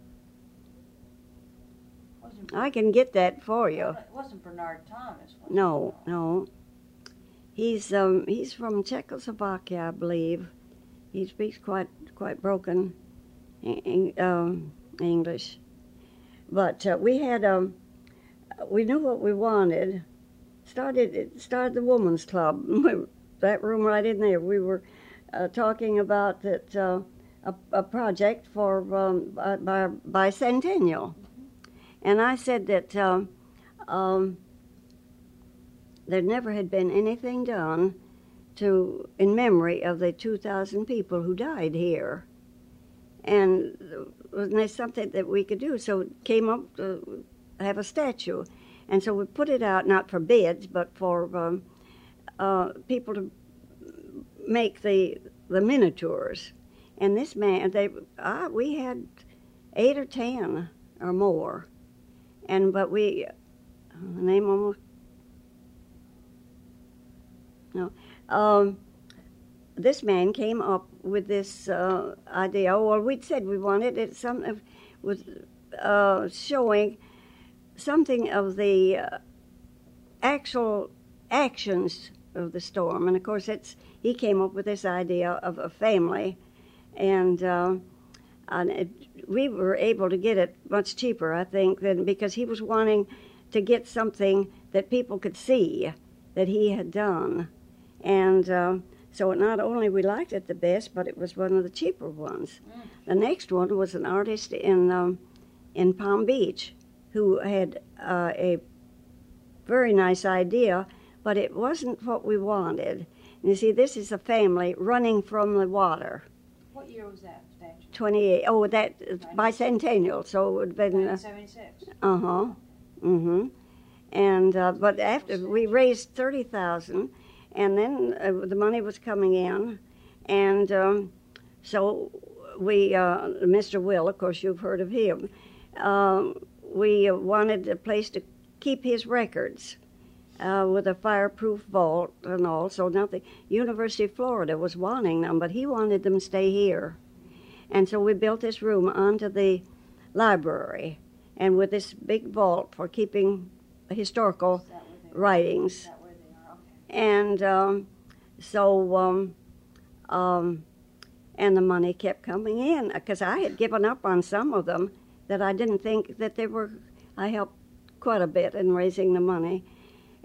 Wasn't I can get that for you. It wasn't Bernard Thomas, was No, it? no. He's um he's from Czechoslovakia, I believe. He speaks quite quite broken in, um, English. But uh, we had um we knew what we wanted. Started it started the women's club. That room right in there. We were uh, talking about that uh, a, a project for um, by, bicentennial, mm-hmm. and I said that um, um, there never had been anything done to in memory of the two thousand people who died here, and wasn't there something that we could do? So it came up to have a statue, and so we put it out not for bids but for um, uh, people to make the the miniatures. And this man, they uh, we had eight or ten or more, and but we uh, name almost no. Um, this man came up with this uh, idea. Oh, well, we'd said we wanted it some was uh, showing something of the uh, actual actions of the storm, and of course, it's he came up with this idea of a family, and, uh, and it, we were able to get it much cheaper, I think, than because he was wanting to get something that people could see that he had done. And uh, so not only we liked it the best, but it was one of the cheaper ones. Mm. The next one was an artist in um, in Palm Beach who had uh, a very nice idea, but it wasn't what we wanted. And you see, this is a family running from the water. What year was that statue? twenty-eight. Oh, that bicentennial, so it would have been... nineteen seventy-six. Uh, uh-huh. Mm-hmm. And, uh, but after we raised thirty thousand dollars, and then uh, the money was coming in, and um, so we, uh, Mister Will, of course you've heard of him, um, we wanted a place to keep his records uh, with a fireproof vault and all, so nothing. University of Florida was wanting them, but he wanted them to stay here. And so we built this room onto the library, and with this big vault for keeping historical writings. And um, so, um, um, and the money kept coming in, because I had given up on some of them that I didn't think that they were, I helped quite a bit in raising the money.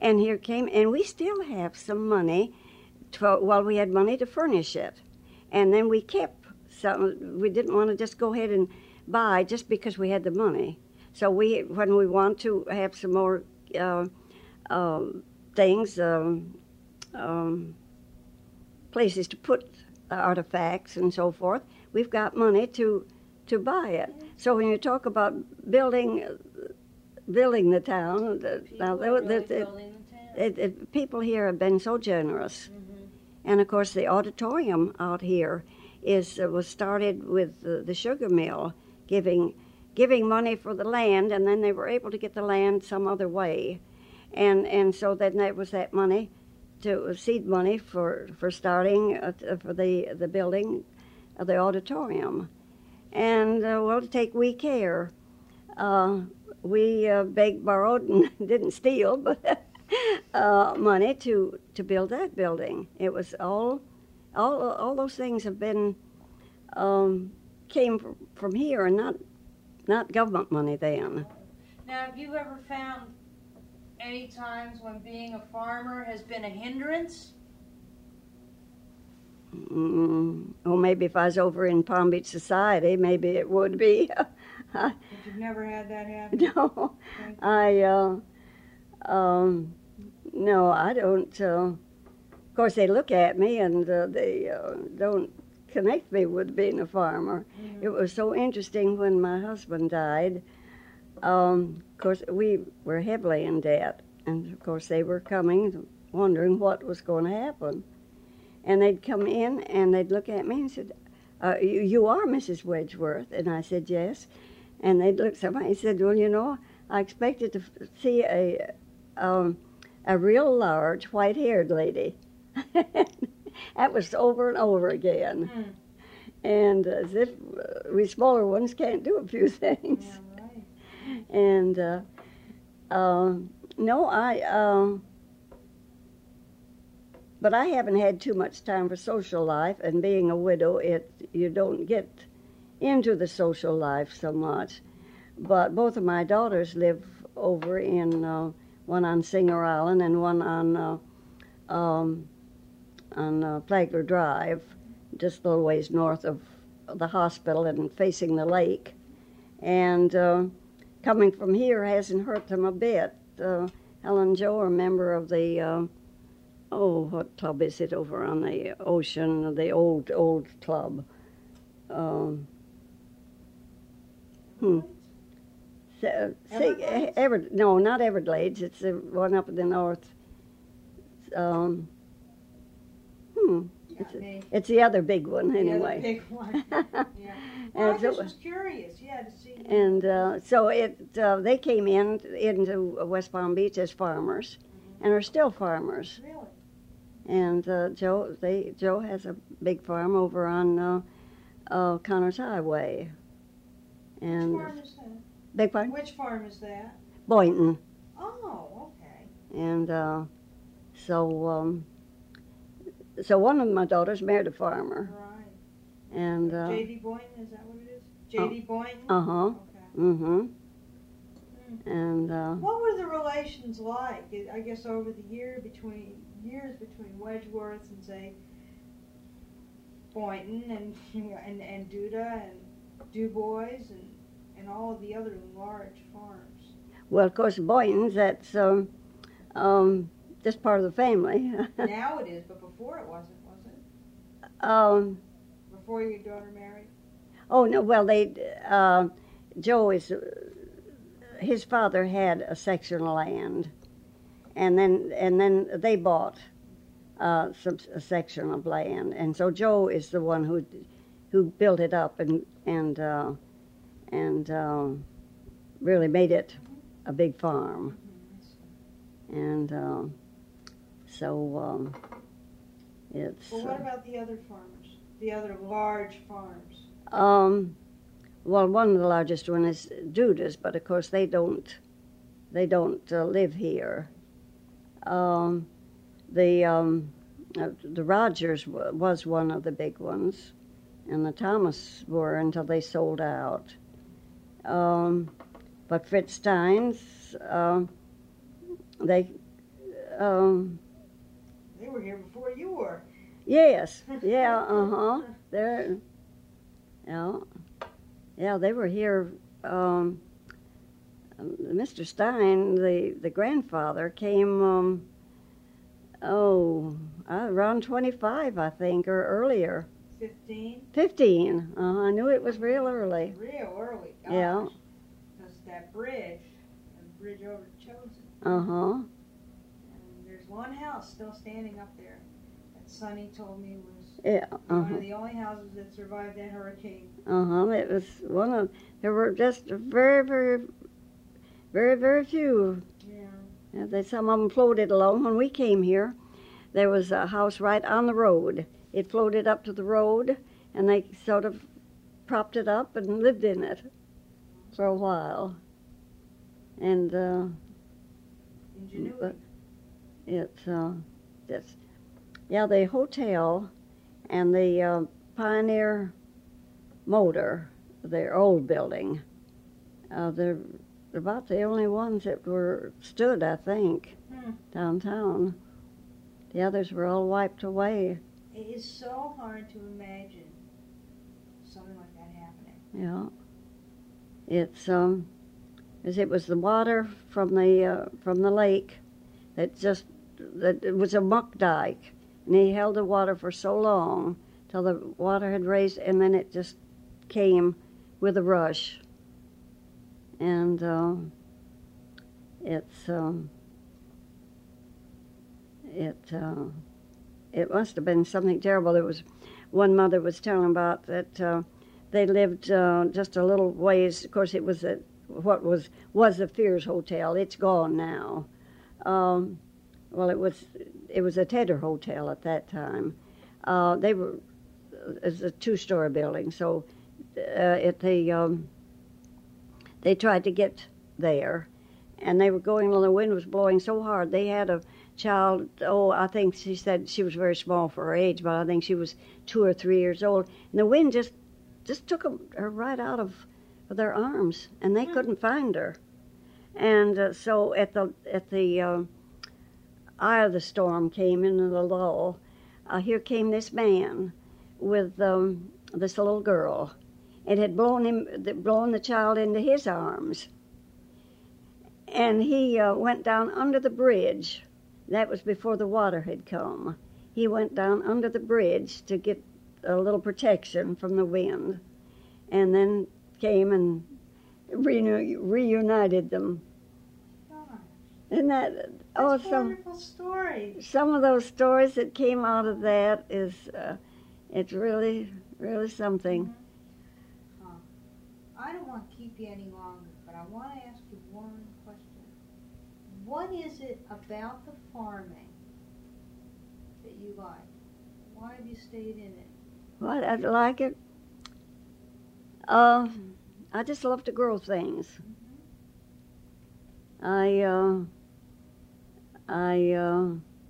And here came, and we still have some money, to, well, we had money to furnish it. And then we kept some, we didn't want to just go ahead and buy just because we had the money. So we, when we want to have some more uh, uh, things, um, um, places to put artifacts and so forth, we've got money to to buy it. So when you talk about building building the town, the, now, People are really the, the, building the town. it, it, people here have been so generous. Mhm. And of course, the auditorium out here is uh, was started with the, the sugar mill giving giving money for the land, and then they were able to get the land some other way, and and so then there was that money, to seed money for for starting uh, for the the building of the auditorium, and uh, well, to take we care, uh, we uh, begged, borrowed, and didn't steal, but uh, money to to build that building. It was all all all those things have been um, came from, from here, and not not government money then. Now, have you ever found any times when being a farmer has been a hindrance? Mm, well, maybe if I was over in Palm Beach Society, maybe it would be. But you've never had that happen? No, I, uh, um, no, I don't. Uh, of course, they look at me and uh, they uh, don't connect me with being a farmer. Mm-hmm. It was so interesting when my husband died. Um, of course, we were heavily in debt, and of course, they were coming, wondering what was going to happen. And they'd come in and they'd look at me and said, uh, you, you are Missus Wedgeworth? And I said, yes. And they'd look at me and said, well, you know, I expected to f- see a um, a real large white-haired lady. That was over and over again. Mm. And as if uh, we smaller ones can't do a few things. Yeah, right. And uh, uh, no, I, uh, but I haven't had too much time for social life, and being a widow, it you don't get into the social life so much. But both of my daughters live over in, uh, one on Singer Island and one on uh, um, on uh, Flagler Drive, just a little ways north of the hospital and facing the lake. And uh, coming from here hasn't hurt them a bit. Uh, Helen and Joe are a member of the, uh, oh, what club is it over on the ocean, the old, old club. Um, hmm. So, see, Everglades? Ever, no, not Everglades. It's the one up in the north. Um, hmm. It's, Got me. it's the other big one, Yeah, anyway. the big one. Yeah. Well, I And so- just was curious, yeah, to see. And uh, so it, uh, they came in into West Palm Beach as farmers, Mhm. and are still farmers. Really? And uh, Joe, they Joe has a big farm over on uh, uh, Connors Highway. Which And farm is that? big farm, Which farm is that? Boynton. Oh, okay. And uh, so, um, so one of my daughters married a farmer, Right. and uh J D Boynton, is that what it is? J D Boynton? huh, Okay. mm-hmm, Mm. and uh, What were the relations like, I guess, over the year between years between Wedgeworth and, say, Boynton and and, and Duda and DuBois and, and all of the other large farms? well, of course, Boynton's, that's um, um, just part of the family. Now it is, but before it wasn't, was it? um, Before your daughter married? oh no, well, they uh, Joe is uh, his father had a section of land, and then and then they bought uh, some a section of land, and so Joe is the one who who built it up and and uh, and uh, really made it a big farm, Mm-hmm. and uh, so um, it's. Well, what uh, about the other farmers? The other large farms? Um, well, one of the largest one is Duda's, but of course they don't, they don't uh, live here. Um, the um, uh, the Rogers w- was one of the big ones, and the Thomas were until they sold out. Um, but Fritz Stein's, uh, they um, They were here before you were. yes, yeah, uh-huh. They're, yeah, yeah, they were here. Um, Mister Stein, the, the grandfather, came, um, oh, uh, around twenty-five, I think, or earlier. Fifteen. Fifteen. Uh, I knew it was real early. Real early. Gosh. Yeah. Because that bridge, the bridge over to Chosen. Uh huh. And there's one house still standing up there that Sonny told me was Yeah. Uh one huh. of the only houses that survived that hurricane. Uh huh. It was one of. There were just very, very, very, very few. Yeah. Yeah, they, some of them floated along. When we came here, there was a house right on the road. It floated up to the road, and they sort of propped it up and lived in it for a while. And uh, Ingenuity. but it uh, just yeah, the hotel and the uh, Pioneer Motor, their old building, uh, they're about the only ones that were stood, I think, Hmm. downtown. The others were all wiped away. It is so hard to imagine something like that happening. Yeah, it's um, as it was the water from the uh, from the lake that just that it was a muck dike, and he held the water for so long till the water had raised, and then it just came with a rush. And uh, it's um, it. Uh, It must have been something terrible. There was one mother was telling about that uh, they lived uh, just a little ways. Of course, it was a, what was was the Fears Hotel. It's gone now. Um, well, it was it was a Tedder Hotel at that time. Uh, they were it's a two-story building, so uh, it they um, they tried to get there, and they were going. The wind was blowing so hard. They had a child, oh, I think she said she was very small for her age, but I think she was two or three years old. And the wind just just took her right out of, of their arms, and they Hmm. couldn't find her. And uh, so at the at the uh, eye of the storm came into the lull. Uh, here came this man with um, this little girl. It had blown him, blown the child into his arms, and he uh, went down under the bridge. That was before the water had come. He went down under the bridge to get a little protection from the wind, and then came and reuni- reunited them. Gosh, Isn't that that's a awesome? wonderful story. Some of those stories that came out of that is, uh, it's really, really something. Mm-hmm. Huh. I don't want to keep you any longer, but I want to ask you one question. What is it about the farming that you like? Why have you stayed in it? What I like it. Uh, I just love to grow things. Mm-hmm. I uh, I uh,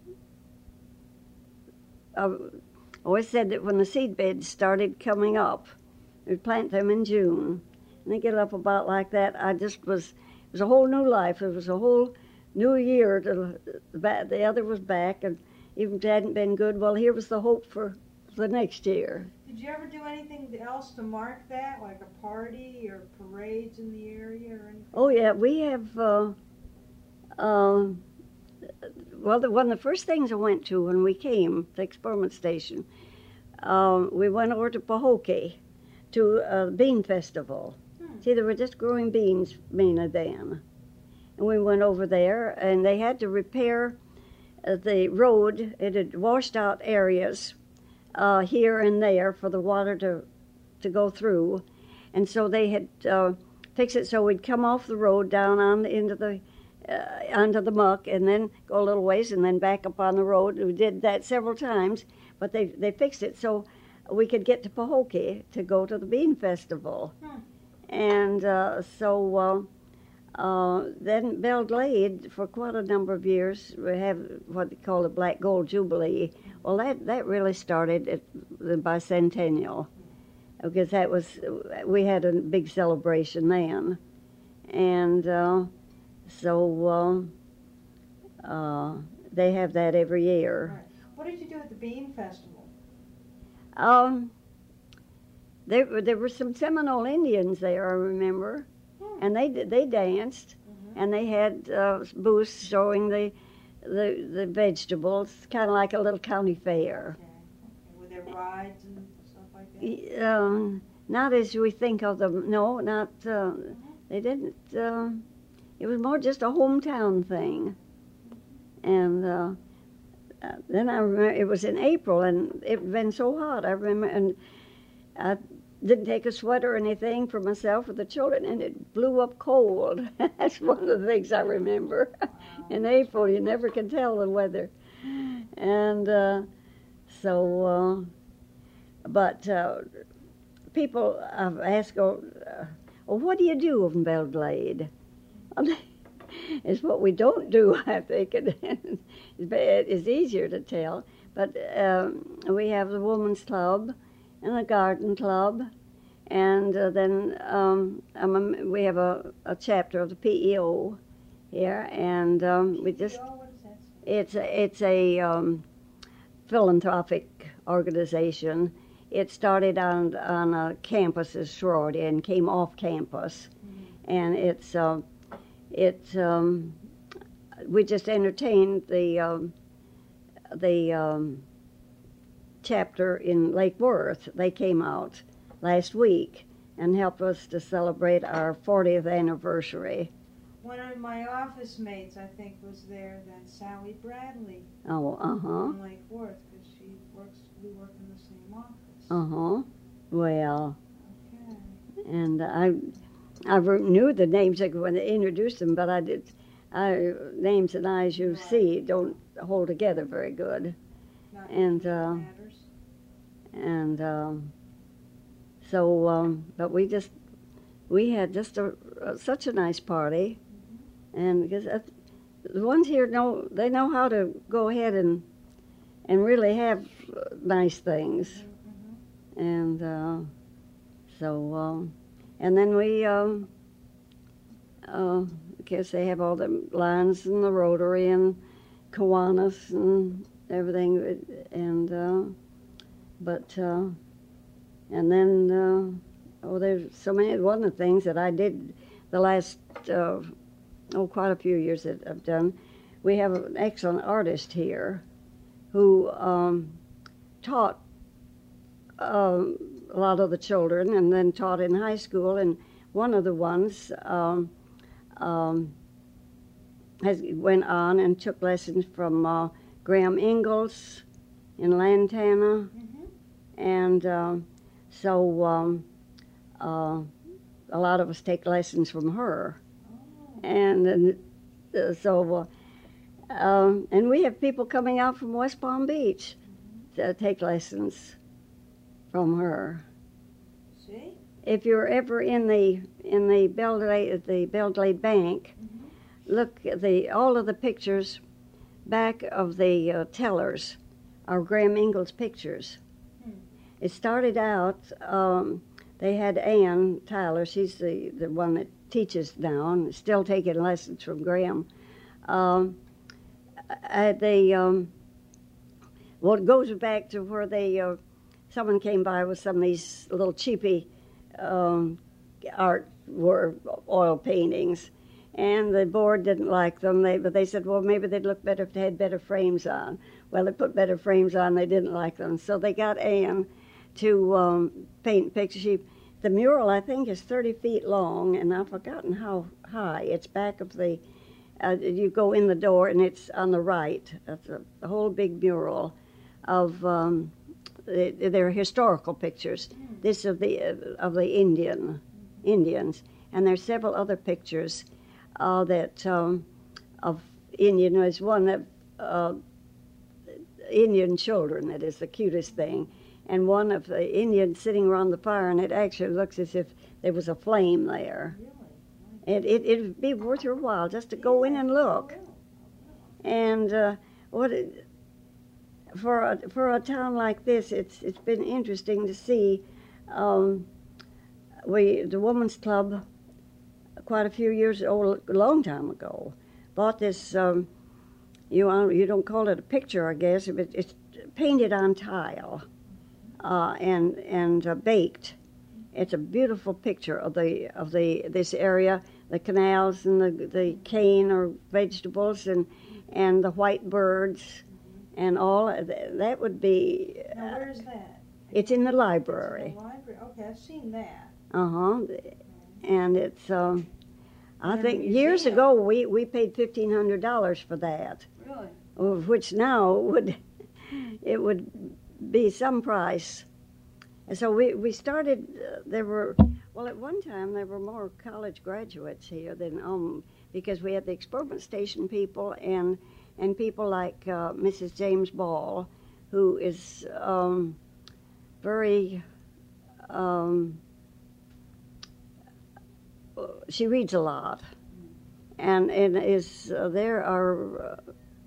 I always said that when the seed beds started coming up, we'd plant them in June, and they get up about like that. I just was it was a whole new life. It was a whole new year. To, the other was back, and even if it hadn't been good, well, here was the hope for the next year. Did you ever do anything else to mark that, like a party or parades in the area or anything? Oh yeah, we have. Uh, uh, well, the, one of the first things I went to when we came to the experiment station, uh, we went over to Pahokee to a bean festival. Hmm. See, they were just growing beans, Mina, then. And we went over there, and they had to repair uh, the road. It had washed out areas uh, here and there for the water to to go through, and so they had uh, fixed it so we'd come off the road down on into the uh, onto the muck, and then go a little ways, and then back up on the road. We did that several times, but they they fixed it so we could get to Pahokee to go to the bean festival, Hmm. and uh, so. Uh, Uh, then Belle Glade, for quite a number of years, we have what they call the Black Gold Jubilee. Well, that, that really started at the bicentennial, because that was, we had a big celebration then. And uh, so uh, uh, they have that every year. Right. What did you do at the Bean Festival? Um, there, there were some Seminole Indians there, I remember, Hmm. and they they danced, Mm-hmm. and they had uh, booths showing the the, the vegetables, kind of like a little county fair. Okay. Okay. Were there rides and stuff like that? Y- Um, not as we think of them. No, not. Uh, they didn't. Uh, it was more just a hometown thing, and. Uh, Uh, then I remember it was in April, and it had been so hot. I remember, and I didn't take a sweater or anything for myself or the children, and it blew up cold. That's one of the things I remember. Wow. In April, you never can tell the weather, and uh, so. Uh, but uh, people have asked, "Oh, uh, well, what do you do in Belglade?" It's what we don't do, I think. It's easier to tell. But um, we have the Women's Club and the Garden Club, and uh, then um, I'm a, we have a, a chapter of the P E O here, and um, we just Oh, what does that say? it's a, it's a um, philanthropic organization. It started on on a campus in Sorority and came off campus, Mm-hmm. and it's. Uh, It um, we just entertained the um, the um, chapter in Lake Worth. They came out last week and helped us to celebrate our fortieth anniversary. One of my office mates, I think, was there. Then Sally Bradley Oh, uh huh, in Lake Worth, because she works. We work in the same office. uh huh. Well, Okay. and I I knew the names when they introduced them, but I did. I, names and I, as you see, don't hold together very good. Not And, that uh, matters. And um, so, um, but we just, we had just a, a such a nice party. And because uh, the ones here know, they know how to go ahead and and really have uh, nice things. Mm-hmm. And uh, so, um, and then we, um, uh, I guess they have all the lines in the Rotary and Kiwanis and everything. And, uh, but, uh, and then, uh, oh, there's so many one of the things that I did the last, uh, oh, quite a few years that I've done. We have an excellent artist here who um, taught um, a lot of the children and then taught in high school. And one of the ones um, um, has went on and took lessons from uh, Graham Ingalls in Lantana. Mm-hmm. And um, so um, uh, a lot of us take lessons from her. Oh. And, and uh, so, uh, um, and we have people coming out from West Palm Beach to take lessons from her. See? If you're ever in the in the Belglade the Belglade Bank, Mm-hmm. look at the all of the pictures back of the uh, tellers are Graham Ingalls pictures. Hmm. It started out. Um, they had Ann Tyler. She's the, the one that teaches now and still taking lessons from Graham. Um, uh, they um, well, it goes back to where they uh, someone came by with some of these little cheapy um, art were oil paintings, and the board didn't like them. They but they said, well, maybe they'd look better if they had better frames on. Well, they put better frames on. They didn't like them, so they got Ann to um, paint pictures. She, the mural, I think, is thirty feet long, and I've forgotten how high. It's back of the. Uh, you go in the door, and it's on the right. It's a, a whole big mural of. Um, they, they're historical pictures. This of the uh, of the Indian Indians, and there's several other pictures uh, that um, of Indian. There's one that uh, Indian children that is the cutest thing, and one of the Indians sitting around the fire, and it actually looks as if there was a flame there. Really? It it it'd be worth your while just to go in and look. And uh, what it, for a, for a town like this, it's it's been interesting to see. Um, we the Women's Club, quite a few years old, a long time ago, bought this. Um, you uh, you don't call it a picture, I guess, but it's painted on tile uh, and and uh, baked. It's a beautiful picture of the of the this area, the canals and the the cane or vegetables and and the white birds and all. That would be. Uh, now, where's that? It's in the library. It's in the library. Okay, I've seen that. Uh huh. And it's. Um, I And a think years museum. ago we we paid fifteen hundred dollars for that, Really? of which now would it would be some price. And so we we started. Uh, there were well at one time there were more college graduates here than um because we had the experiment station people and and people like uh, Missus James Ball, who is um, very. Um, she reads a lot, and and is uh, there are uh,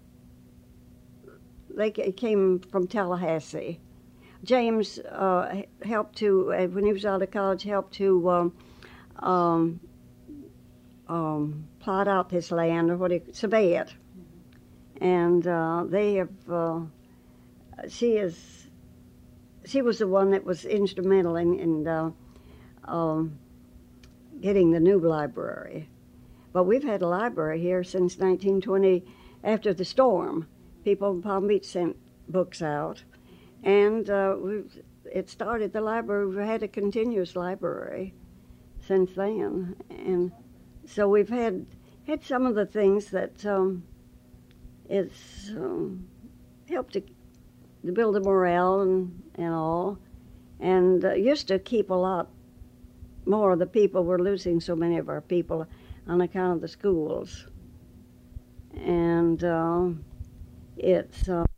they ca- came from Tallahassee. James uh, helped to uh, when he was out of college helped to um, um, um, plot out this land or what do you, survey it, and uh, they have. Uh, she is she was the one that was instrumental in. in uh, um, getting the new library. But we've had a library here since nineteen twenty, after the storm. People in Palm Beach sent books out, and uh, we've, it started the library. We've had a continuous library since then, and so we've had had some of the things that um, it's um, helped to, to build the morale and, and all, and uh, used to keep a lot more of the people. We're losing so many of our people on account of the schools. And uh, it's... Uh,